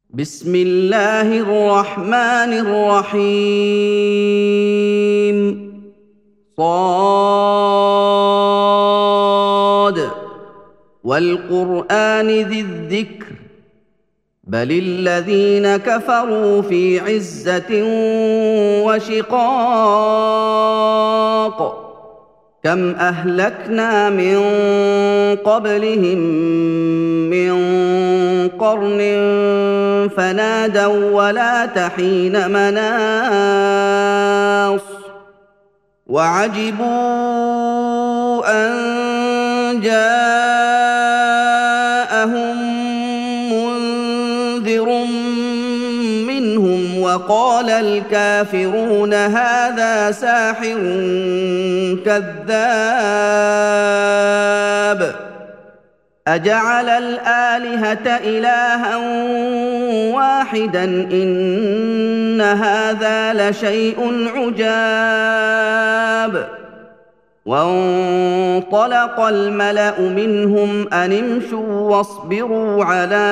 بسم الله الرحمن الرحيم صاد والقرآن ذي الذكر بل الذين كفروا في عزة وشقاق كم أهلكنا من قبلهم من قرن فنادوا ولا تحين مناص وعجبوا أن جاءهم منذر منهم وقال الكافرون هذا ساحر كذاب أجعل الآلهة إلها واحدا إن هذا لشيء عجاب وانطلق الملأ منهم أن امشوا واصبروا على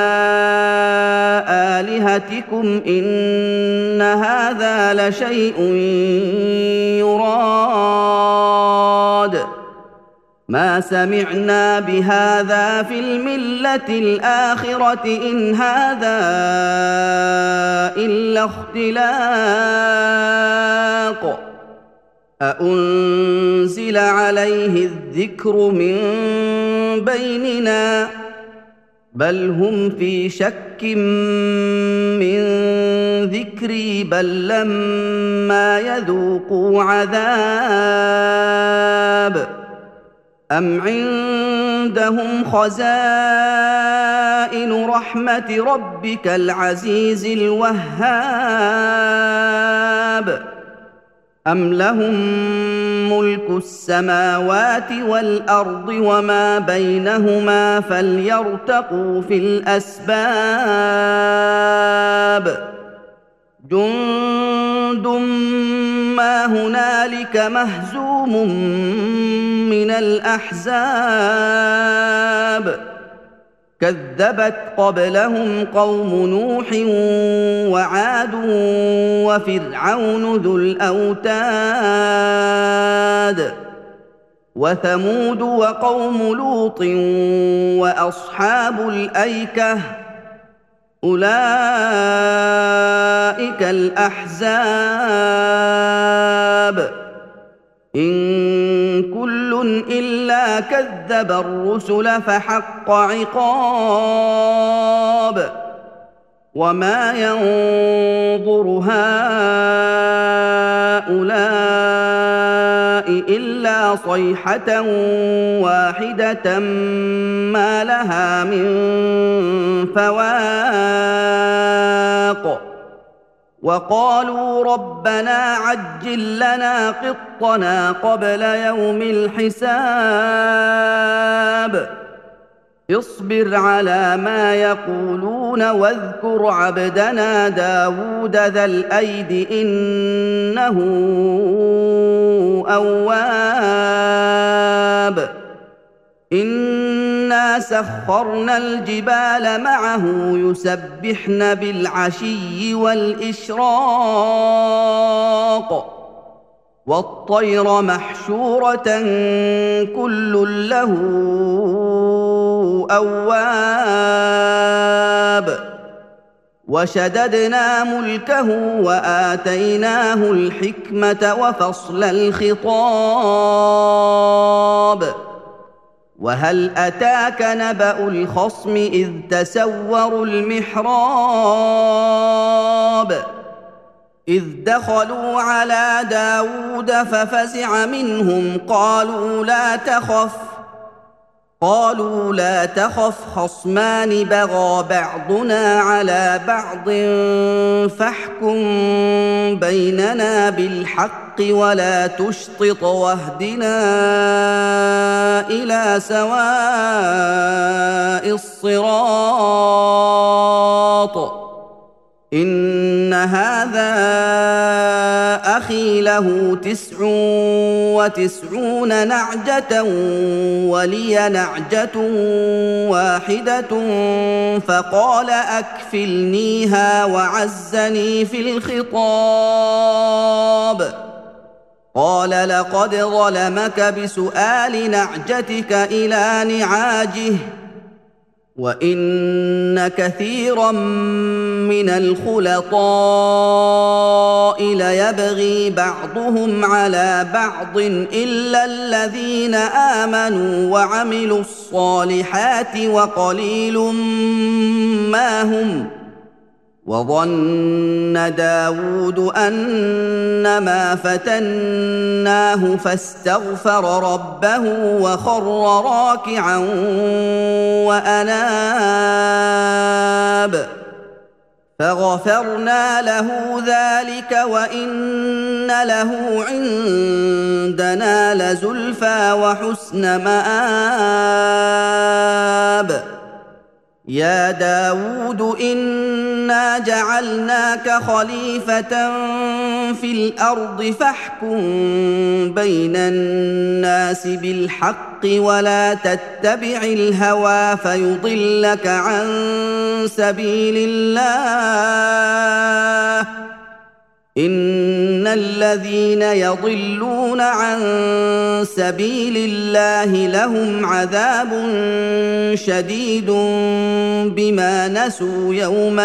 آلهتكم إن هذا لشيء يراد ما سمعنا بهذا في الملة الآخرة إن هذا إلا اختلاق أأنزل عليه الذكر من بيننا بل هم في شك من ذكري بل لما يذوقوا عذاب أم عندهم خزائن رحمة ربك العزيز الوهاب أم لهم ملك السماوات والأرض وما بينهما فليرتقوا في الأسباب جند ما هنالك مهزوم من الأحزاب كذبت قبلهم قوم نوح وعاد وفرعون ذو الأوتاد وثمود وقوم لوط وأصحاب الأيكة أولئك الأحزاب إن كل إلا كذب الرسل فحق عقاب وما ينظر هؤلاء إلا صيحة واحدة ما لها من فواق وقالوا ربنا عجل لنا قطنا قبل يوم الحساب اصبر على ما يقولون واذكر عبدنا داود ذا الأيد إنه أواب إنا سخرنا الجبال معه يسبحن بالعشي والإشراق والطير محشورة كل له أواب وشددنا ملكه وآتيناه الحكمة وفصل الخطاب وهل أتاك نبأ الخصم إذ تسوروا المحراب إذ دخلوا على داود ففزع منهم قالوا لا تخف خصمان بغى بعضنا على بعض فاحكم بيننا بالحق ولا تشطط واهدنا إلى سواء الصراط إن هذا وأخي له 99 نعجة ولي نعجة واحدة فقال أكفلنيها وعزني في الخطاب قال لقد ظلمك بسؤال نعجتك إلى نعاجه وإن كثيرا من الخلطاء ليبغي بعضهم على بعض إلا الذين آمنوا وعملوا الصالحات وقليل ما هم وظن داود أنما فتناه فاستغفر ربه وخر راكعا وأناب فغفرنا له ذلك وإن له عندنا لزلفى وحسن مآب يا داود إنا جعلناك خليفة في الأرض فاحكم بين الناس بالحق ولا تتبع الهوى فيضلك عن سبيل الله إن الذين يضلون عن سبيل الله لهم عذاب شديد بما نسوا يوم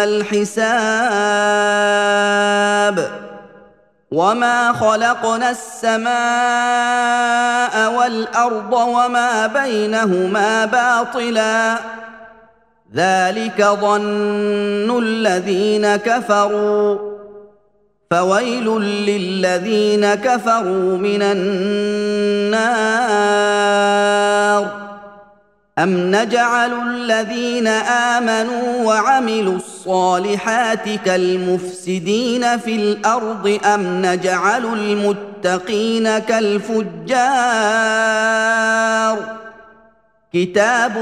الحساب وما خلقنا السماء والأرض وما بينهما باطلا ذلك ظن الذين كفروا فويل للذين كفروا من النار أم نجعل الذين آمنوا وعملوا الصالحات كالمفسدين في الأرض أم نجعل المتقين كالفجار كتاب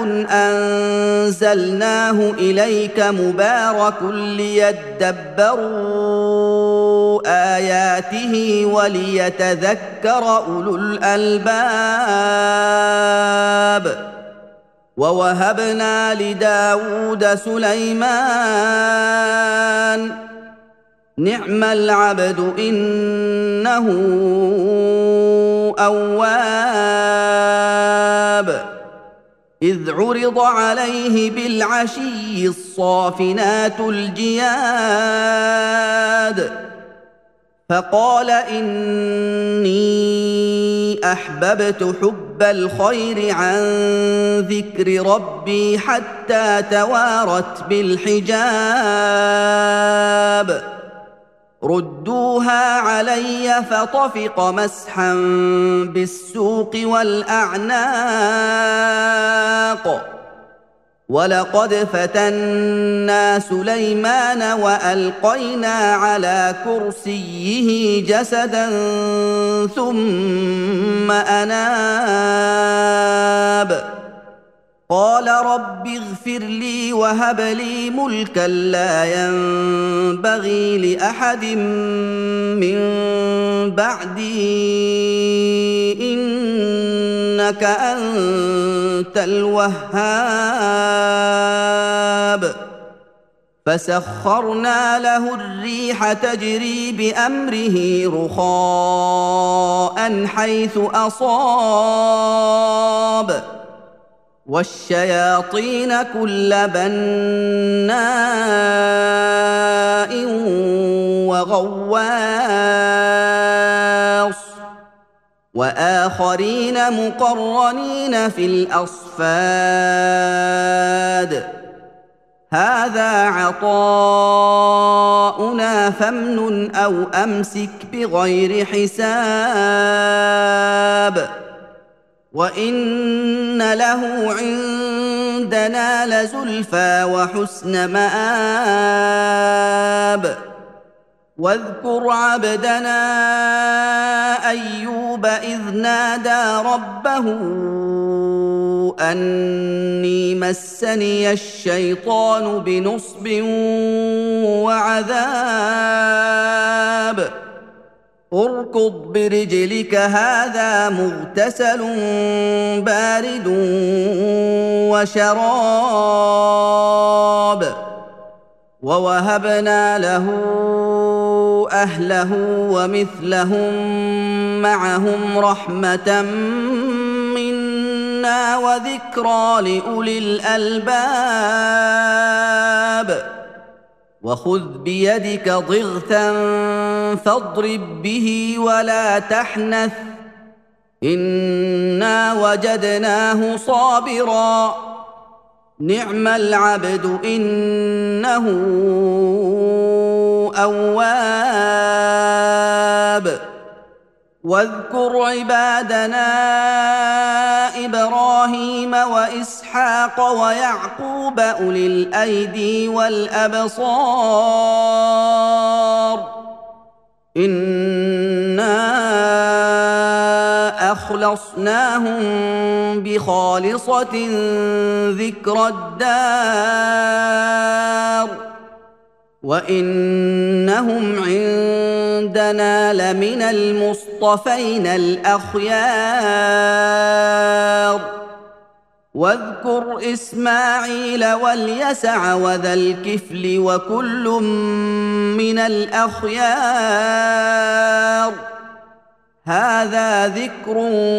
أنزلناه إليك مبارك ليدبروا آياته وليتذكر أولو الألباب ووهبنا لداود سليمان نعم العبد إنه أواب إذ عرض عليه بالعشي الصافنات الجياد فقال إني أحببت حب الخير عن ذكر ربي حتى توارت بالحجاب ردوها علي فطفق مسحا بالسوق والأعناق ولقد فتنا سليمان وألقينا على كرسيه جسدا ثم أناب قال رب اغفر لي وهب لي ملكا لا ينبغي لأحد من بعدي إنك أنت الوهاب فسخرنا له الريح تجري بأمره رخاء حيث أصاب والشياطين كل بناء وغواص وآخرين مقرنين في الأصفاد هذا عطاؤنا فامنن أو أمسك بغير حساب وإن له عندنا لزلفى وحسن مآب واذكر عبدنا أيوب إذ نادى ربه أني مسني الشيطان بنصب وعذاب اركض برجلك هذا مغتسل بارد وشراب ووهبنا له اهله ومثلهم معهم رحمه منا وذكرى لاولي الالباب وخذ بيدك ضغثا فاضرب به ولا تحنث انا وجدناه صابرا نعم العبد انه اواب واذكر عبادنا ابراهيم واسحاق ويعقوب اولي الايدي والابصار انا اخلصناهم بخالصه ذكرى الدار وانهم عندنا لمن المصطفين الاخيار واذكر اسماعيل واليسع وذا الكفل وكل من الاخيار هذا ذكر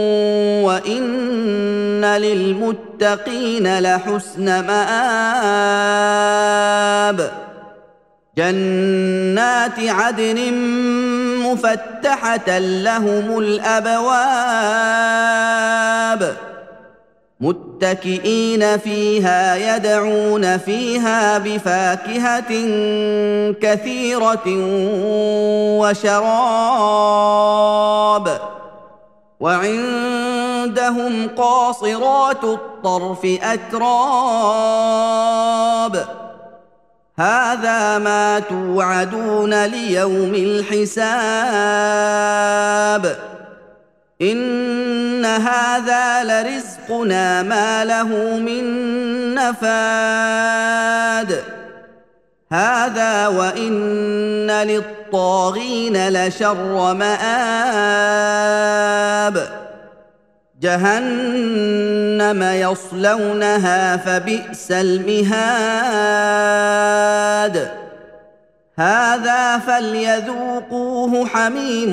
وان للمتقين لحسن مآب جنات عدن مفتحة لهم الأبواب متكئين فيها يدعون فيها بفاكهة كثيرة وشراب وعندهم قاصرات الطرف أتراب هذا ما توعدون ليوم الحساب إن هذا لرزقنا ما له من نفاد هذا وإن للطاغين لشر مآب جهنم يصلونها فبئس المهاد هذا فليذوقوه حميم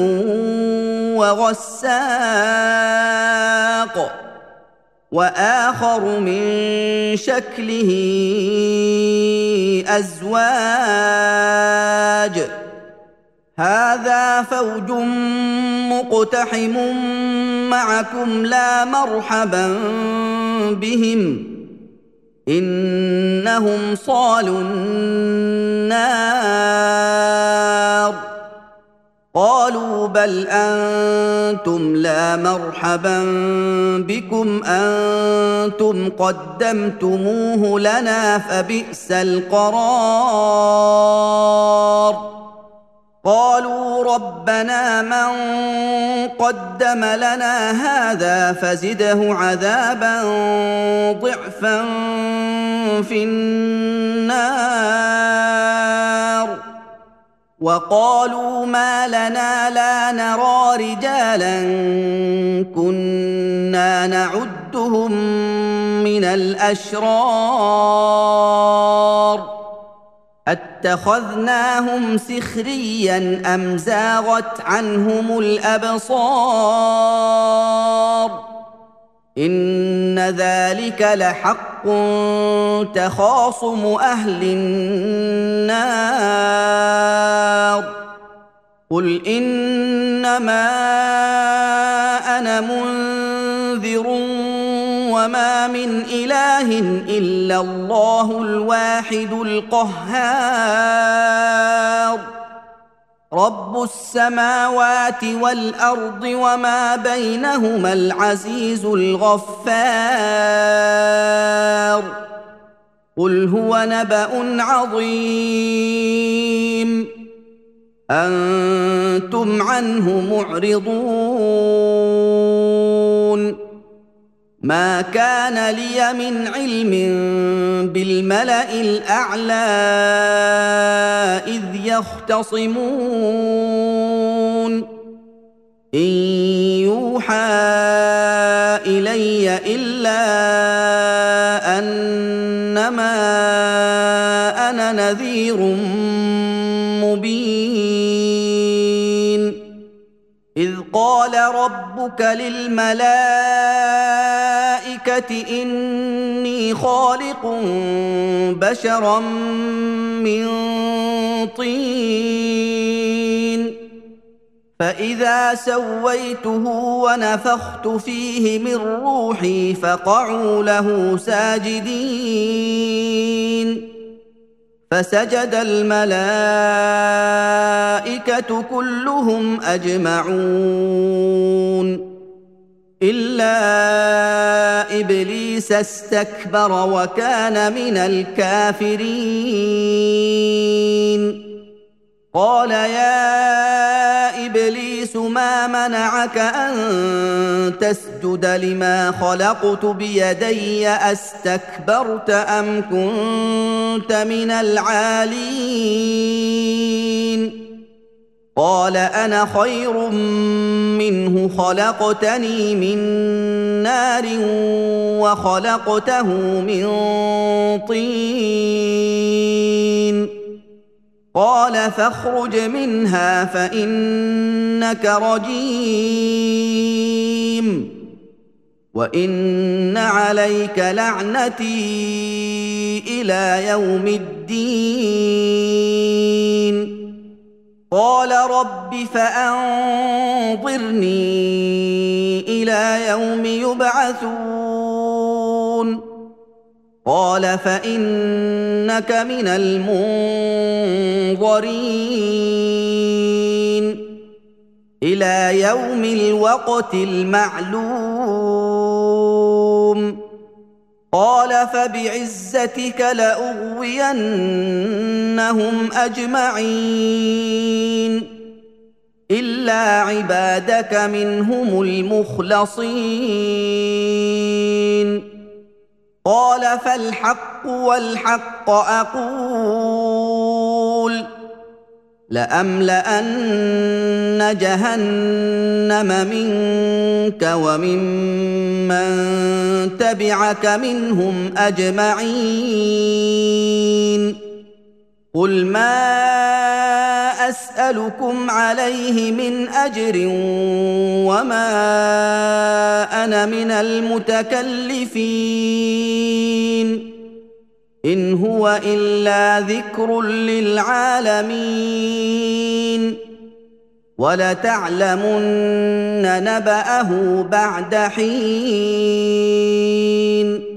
وغساق وآخر من شكله أزواج هذا فوج مقتحم معكم لا مرحبا بهم إنهم صالوا النار قالوا بل أنتم لا مرحبا بكم أنتم قدمتموه لنا فبئس القرار قالوا ربنا من قدم لنا هذا فزده عذابا ضعفا في النار وقالوا ما لنا لا نرى رجالا كنا نعدهم من الأشرار اتخذناهم سخريا أم زاغت عنهم الأبصار إن ذلك لحق تخاصم أهل النار قل إنما أنا منذر وما من إله إلا الله الواحد القهار رب السماوات والأرض وما بينهما العزيز الغفار قل هو نبأ عظيم أنتم عنه معرضون ما كان لي من علم بالملأ الأعلى إذ يختصمون إن يوحى إلي إلا أنما أنا نذير مبين إذ قال ربك للملائكة إني خالق بشرا من طين فإذا سويته ونفخت فيه من روحي فقعوا له ساجدين فسجد الملائكة كلهم أجمعون إلا إبليس استكبر وكان من الكافرين قال يا إبليس ما منعك أن تسجد لما خلقت بيدي أستكبرت أم كنت من العالين قال أنا خير منه خلقتني من نار وخلقته من طين قال فاخرج منها فإنك رجيم وإن عليك لعنتي إلى يوم الدين قال رب فأنظرني إلى يوم يبعثون قال فإنك من المنظرين إلى يوم الوقت المعلوم قال فبعزتك لأغوينهم أجمعين إلا عبادك منهم المخلصين قال فالحق والحق أقول لأملأن جهنم منك وممن تبعك منهم أجمعين قل ما أسألكم عليه من أجر وما أنا من المتكلفين إن هو إلا ذكر للعالمين ولتعلمن نبأه بعد حين